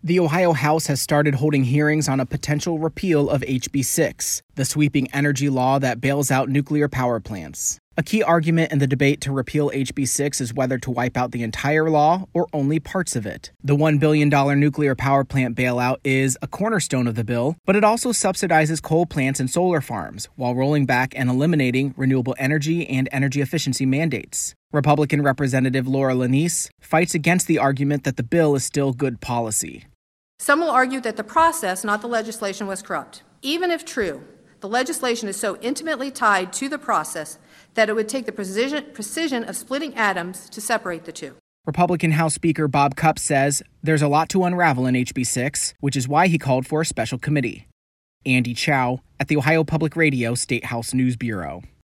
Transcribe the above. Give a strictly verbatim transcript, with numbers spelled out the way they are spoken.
The Ohio House has started holding hearings on a potential repeal of H B six, the sweeping energy law that bails out nuclear power plants. A key argument in the debate to repeal H B six is whether to wipe out the entire law or only parts of it. The one billion dollars nuclear power plant bailout is a cornerstone of the bill, but it also subsidizes coal plants and solar farms while rolling back and eliminating renewable energy and energy efficiency mandates. Republican Representative Laura Lanese fights against the argument that the bill is still good policy. Some will argue that the process, not the legislation, was corrupt. Even if true, the legislation is so intimately tied to the process that it would take the precision, precision of splitting atoms to separate the two. Republican House Speaker Bob Cupp says there's a lot to unravel in H B six, which is why he called for a special committee. Andy Chow at the Ohio Public Radio State House News Bureau.